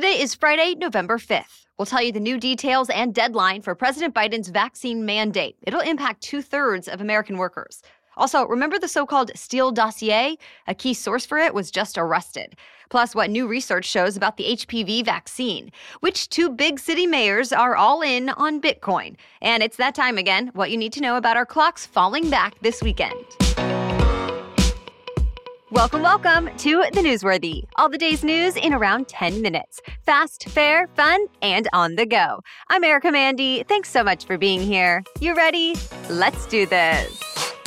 Today is Friday, November 5th. We'll tell you the new details and deadline for President Biden's vaccine mandate. It'll impact 2/3 of American workers. Also, remember the so-called Steele dossier? A key source for it was just arrested. Plus, what new research shows about the HPV vaccine. Which two big city mayors are all in on Bitcoin? And it's that time again. What you need to know about our clocks falling back this weekend. Welcome to The Newsworthy. All the day's news in around 10 minutes. Fast, fair, fun, and on the go. I'm Erica Mandy. Thanks so much for being here. You ready? Let's do this.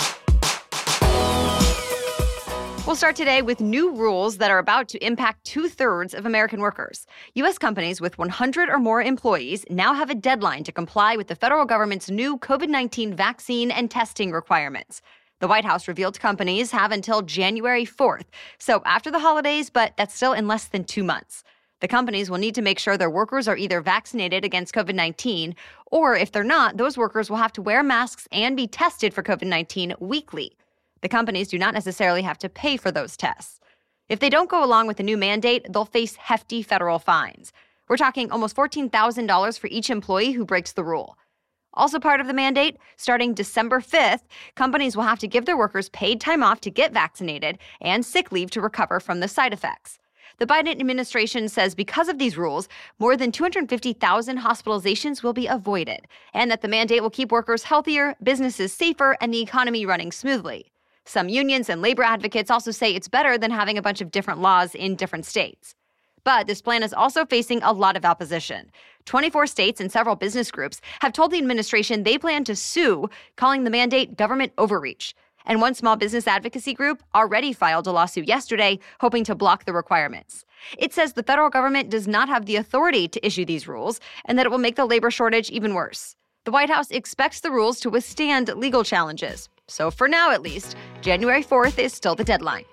We'll start today with new rules that are about to impact 2/3 of American workers. U.S. companies with 100 or more employees now have a deadline to comply with the federal government's new COVID-19 vaccine and testing requirements. The White House revealed companies have until January 4th, so after the holidays, but that's still in less than 2 months. The companies will need to make sure their workers are either vaccinated against COVID-19, or if they're not, those workers will have to wear masks and be tested for COVID-19 weekly. The companies do not necessarily have to pay for those tests. If they don't go along with the new mandate, they'll face hefty federal fines. We're talking almost $14,000 for each employee who breaks the rule. Also part of the mandate, starting December 5th, companies will have to give their workers paid time off to get vaccinated and sick leave to recover from the side effects. The Biden administration says because of these rules, more than 250,000 hospitalizations will be avoided, and that the mandate will keep workers healthier, businesses safer, and the economy running smoothly. Some unions and labor advocates also say it's better than having a bunch of different laws in different states. But this plan is also facing a lot of opposition. 24 states and several business groups have told the administration they plan to sue, calling the mandate government overreach. And one small business advocacy group already filed a lawsuit yesterday, hoping to block the requirements. It says the federal government does not have the authority to issue these rules, and that it will make the labor shortage even worse. The White House expects the rules to withstand legal challenges. So for now, at least, January 4th is still the deadline.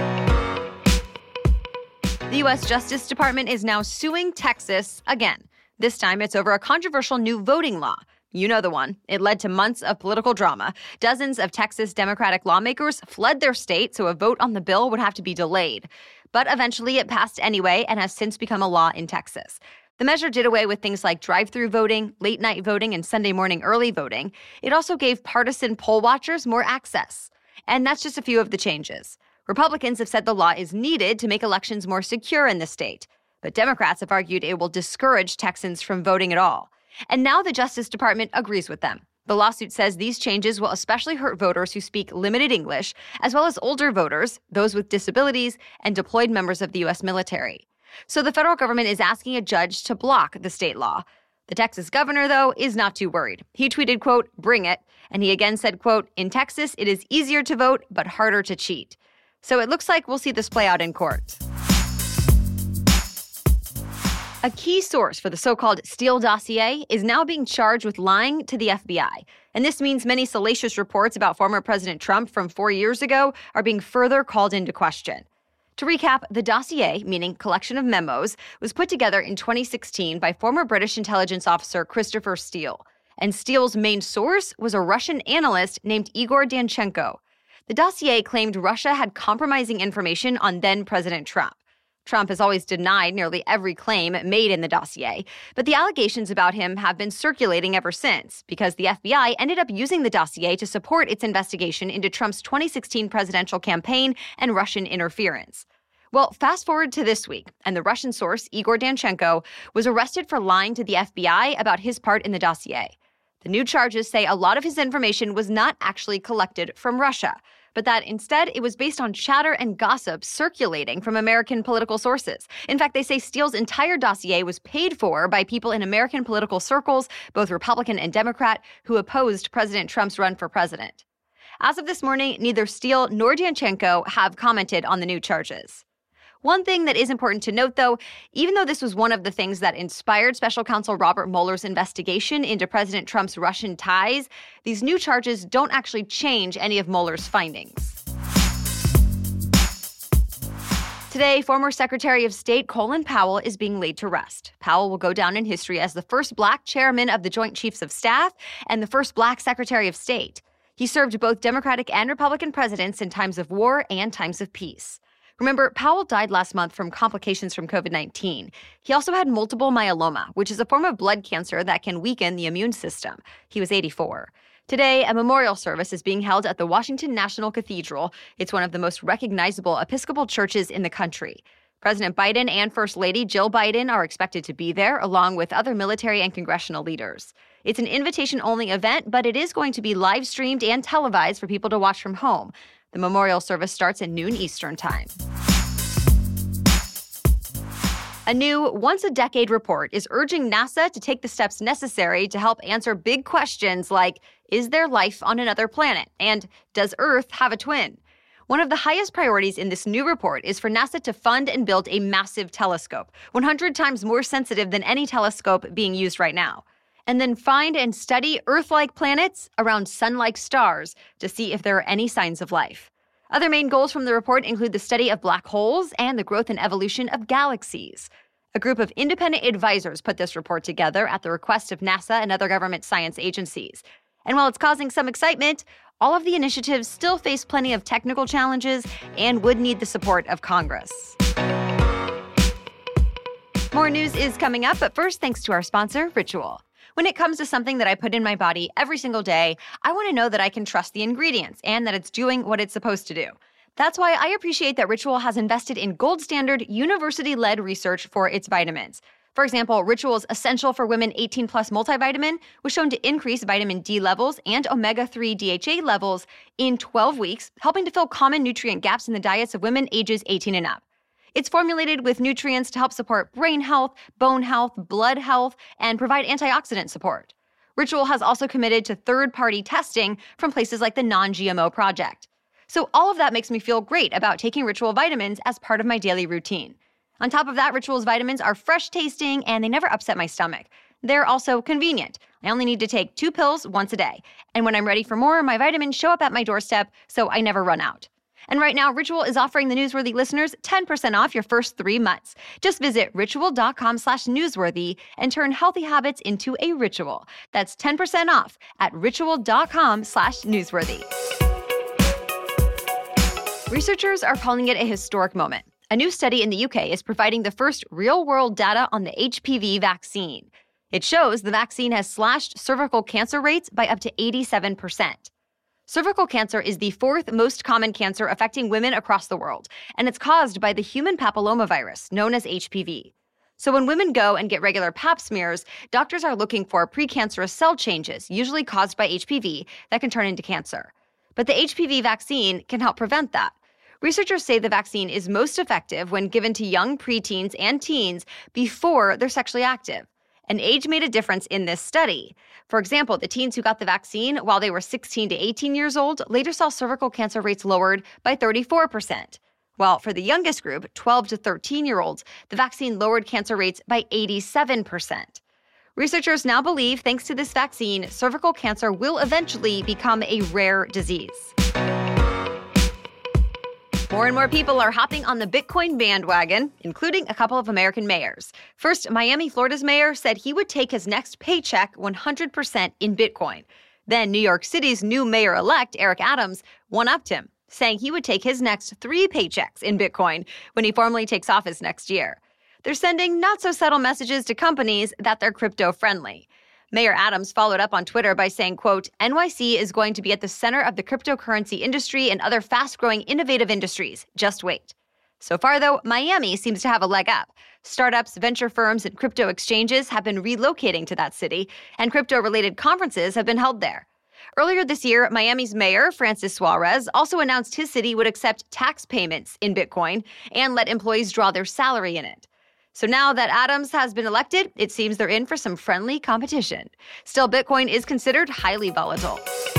The U.S. Justice Department is now suing Texas again. This time, it's over a controversial new voting law. You know the one. It led to months of political drama. Dozens of Texas Democratic lawmakers fled their state, so a vote on the bill would have to be delayed. But eventually, it passed anyway and has since become a law in Texas. The measure did away with things like drive-through voting, late-night voting, and Sunday morning early voting. It also gave partisan poll watchers more access. And that's just a few of the changes. Republicans have said the law is needed to make elections more secure in the state. But Democrats have argued it will discourage Texans from voting at all. And now the Justice Department agrees with them. The lawsuit says these changes will especially hurt voters who speak limited English, as well as older voters, those with disabilities, and deployed members of the U.S. military. So the federal government is asking a judge to block the state law. The Texas governor, though, is not too worried. He tweeted, quote, "Bring it." And he again said, quote, "In Texas, it is easier to vote, but harder to cheat." So it looks like we'll see this play out in court. A key source for the so-called Steele dossier is now being charged with lying to the FBI. And this means many salacious reports about former President Trump from 4 years ago are being further called into question. To recap, the dossier, meaning collection of memos, was put together in 2016 by former British intelligence officer Christopher Steele. And Steele's main source was a Russian analyst named Igor Danchenko. The dossier claimed Russia had compromising information on then-President Trump. Trump has always denied nearly every claim made in the dossier, but the allegations about him have been circulating ever since because the FBI ended up using the dossier to support its investigation into Trump's 2016 presidential campaign and Russian interference. Well, fast forward to this week, and the Russian source, Igor Danchenko, was arrested for lying to the FBI about his part in the dossier. The new charges say a lot of his information was not actually collected from Russia, but that instead it was based on chatter and gossip circulating from American political sources. In fact, they say Steele's entire dossier was paid for by people in American political circles, both Republican and Democrat, who opposed President Trump's run for president. As of this morning, neither Steele nor Danchenko have commented on the new charges. One thing that is important to note, though, even though this was one of the things that inspired special counsel Robert Mueller's investigation into President Trump's Russian ties, these new charges don't actually change any of Mueller's findings. Today, former Secretary of State Colin Powell is being laid to rest. Powell will go down in history as the first Black chairman of the Joint Chiefs of Staff and the first Black Secretary of State. He served both Democratic and Republican presidents in times of war and times of peace. Remember, Powell died last month from complications from COVID-19. He also had multiple myeloma, which is a form of blood cancer that can weaken the immune system. He was 84. Today, a memorial service is being held at the Washington National Cathedral. It's one of the most recognizable Episcopal churches in the country. President Biden and First Lady Jill Biden are expected to be there, along with other military and congressional leaders. It's an invitation-only event, but it is going to be live-streamed and televised for people to watch from home. The memorial service starts at noon Eastern Time. A new once-a-decade report is urging NASA to take the steps necessary to help answer big questions like, is there life on another planet? And does Earth have a twin? One of the highest priorities in this new report is for NASA to fund and build a massive telescope, 100 times more sensitive than any telescope being used right now, and then find and study Earth-like planets around sun-like stars to see if there are any signs of life. Other main goals from the report include the study of black holes and the growth and evolution of galaxies. A group of independent advisors put this report together at the request of NASA and other government science agencies. And while it's causing some excitement, all of the initiatives still face plenty of technical challenges and would need the support of Congress. More news is coming up, but first, thanks to our sponsor, Ritual. When it comes to something that I put in my body every single day, I want to know that I can trust the ingredients and that it's doing what it's supposed to do. That's why I appreciate that Ritual has invested in gold standard, university-led research for its vitamins. For example, Ritual's Essential for Women 18 Plus multivitamin was shown to increase vitamin D levels and omega-3 DHA levels in 12 weeks, helping to fill common nutrient gaps in the diets of women ages 18 and up. It's formulated with nutrients to help support brain health, bone health, blood health, and provide antioxidant support. Ritual has also committed to third-party testing from places like the Non-GMO Project. So all of that makes me feel great about taking Ritual vitamins as part of my daily routine. On top of that, Ritual's vitamins are fresh tasting and they never upset my stomach. They're also convenient. I only need to take 2 pills once a day. And when I'm ready for more, my vitamins show up at my doorstep, so I never run out. And right now, Ritual is offering the Newsworthy listeners 10% off your first 3 months. Just visit ritual.com/newsworthy and turn healthy habits into a ritual. That's 10% off at ritual.com/newsworthy. Researchers are calling it a historic moment. A new study in the UK is providing the first real-world data on the HPV vaccine. It shows the vaccine has slashed cervical cancer rates by up to 87%. Cervical cancer is the 4th most common cancer affecting women across the world, and it's caused by the human papillomavirus, known as HPV. So when women go and get regular pap smears, doctors are looking for precancerous cell changes, usually caused by HPV, that can turn into cancer. But the HPV vaccine can help prevent that. Researchers say the vaccine is most effective when given to young preteens and teens before they're sexually active. And age made a difference in this study. For example, the teens who got the vaccine while they were 16 to 18 years old later saw cervical cancer rates lowered by 34%. While for the youngest group, 12 to 13-year-olds, the vaccine lowered cancer rates by 87%. Researchers now believe, thanks to this vaccine, cervical cancer will eventually become a rare disease. More and more people are hopping on the Bitcoin bandwagon, including a couple of American mayors. First, Miami, Florida's mayor said he would take his next paycheck 100% in Bitcoin. Then New York City's new mayor-elect, Eric Adams, one-upped him, saying he would take his next 3 paychecks in Bitcoin when he formally takes office next year. They're sending not-so-subtle messages to companies that they're crypto-friendly. Mayor Adams followed up on Twitter by saying, quote, NYC is going to be at the center of the cryptocurrency industry and other fast-growing innovative industries. Just wait. So far, though, Miami seems to have a leg up. Startups, venture firms, and crypto exchanges have been relocating to that city, and crypto-related conferences have been held there. Earlier this year, Miami's mayor, Francis Suarez, also announced his city would accept tax payments in Bitcoin and let employees draw their salary in it. So now that Adams has been elected, it seems they're in for some friendly competition. Still, Bitcoin is considered highly volatile.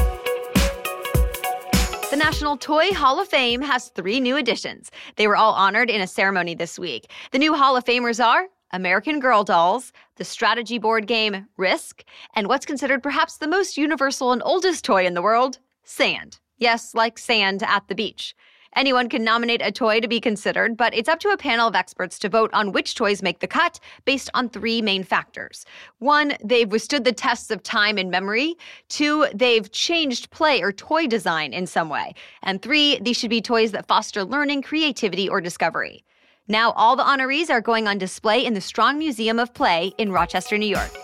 The National Toy Hall of Fame has 3 new additions. They were all honored in a ceremony this week. The new Hall of Famers are American Girl dolls, the strategy board game Risk, and what's considered perhaps the most universal and oldest toy in the world, sand. Yes, like sand at the beach. Anyone can nominate a toy to be considered, but it's up to a panel of experts to vote on which toys make the cut based on 3 main factors. 1, they've withstood the tests of time and memory. 2, they've changed play or toy design in some way. And 3, these should be toys that foster learning, creativity, or discovery. Now, all the honorees are going on display in the Strong Museum of Play in Rochester, New York.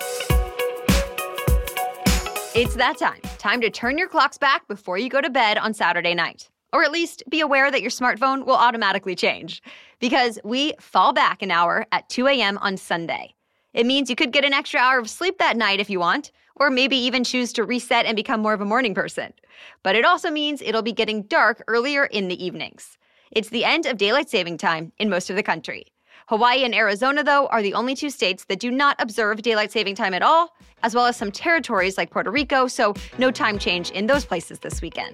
It's that time. Time to turn your clocks back before you go to bed on Saturday night. Or at least be aware that your smartphone will automatically change. Because we fall back an hour at 2 a.m. on Sunday. It means you could get an extra hour of sleep that night if you want, or maybe even choose to reset and become more of a morning person. But it also means it'll be getting dark earlier in the evenings. It's the end of daylight saving time in most of the country. Hawaii and Arizona, though, are the only 2 states that do not observe daylight saving time at all, as well as some territories like Puerto Rico, so no time change in those places this weekend.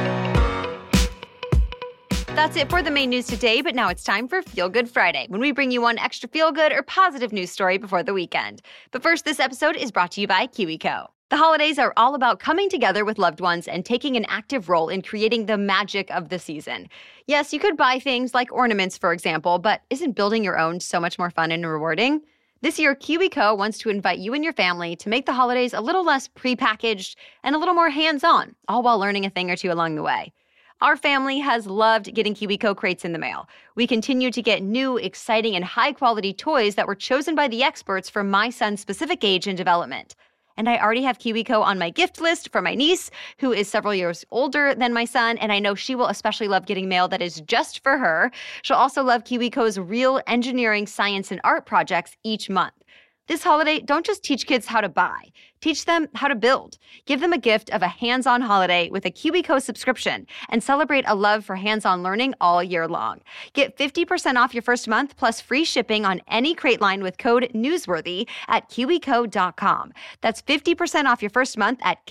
That's it for the main news today, but now it's time for Feel Good Friday, when we bring you one extra feel-good or positive news story before the weekend. But first, this episode is brought to you by KiwiCo. The holidays are all about coming together with loved ones and taking an active role in creating the magic of the season. Yes, you could buy things like ornaments, for example, but isn't building your own so much more fun and rewarding? This year, KiwiCo wants to invite you and your family to make the holidays a little less prepackaged and a little more hands-on, all while learning a thing or two along the way. Our family has loved getting KiwiCo crates in the mail. We continue to get new, exciting, and high-quality toys that were chosen by the experts for my son's specific age and development. And I already have KiwiCo on my gift list for my niece, who is several years older than my son, and I know she will especially love getting mail that is just for her. She'll also love KiwiCo's real engineering, science, and art projects each month. This holiday, don't just teach kids how to buy. Teach them how to build. Give them a gift of a hands-on holiday with a KiwiCo subscription and celebrate a love for hands-on learning all year long. Get 50% off your first month plus free shipping on any crate line with code NEWSWORTHY at KiwiCo.com. That's 50% off your first month at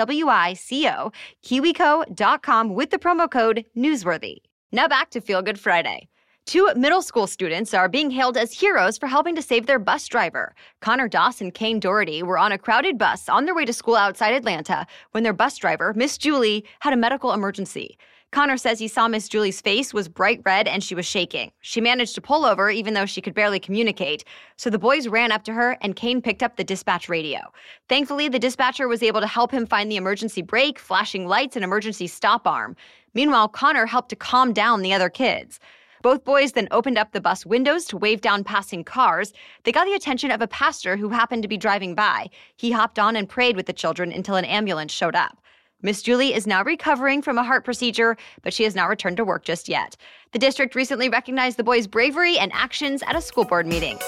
KIWICO, KiwiCo.com with the promo code NEWSWORTHY. Now back to Feel Good Friday. 2 middle school students are being hailed as heroes for helping to save their bus driver. Connor Doss and Kane Doherty were on a crowded bus on their way to school outside Atlanta when their bus driver, Miss Julie, had a medical emergency. Connor says he saw Miss Julie's face was bright red and she was shaking. She managed to pull over even though she could barely communicate. So the boys ran up to her and Kane picked up the dispatch radio. Thankfully, the dispatcher was able to help him find the emergency brake, flashing lights, and emergency stop arm. Meanwhile, Connor helped to calm down the other kids. Both boys then opened up the bus windows to wave down passing cars. They got the attention of a pastor who happened to be driving by. He hopped on and prayed with the children until an ambulance showed up. Miss Julie is now recovering from a heart procedure, but she has not returned to work just yet. The district recently recognized the boys' bravery and actions at a school board meeting.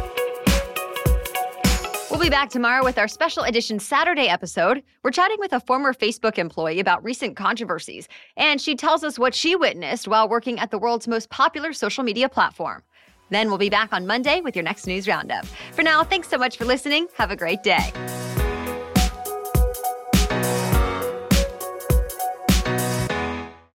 We'll be back tomorrow with our special edition Saturday episode. We're chatting with a former Facebook employee about recent controversies, and she tells us what she witnessed while working at the world's most popular social media platform. Then we'll be back on Monday with your next news roundup. For now, thanks so much for listening. Have a great day.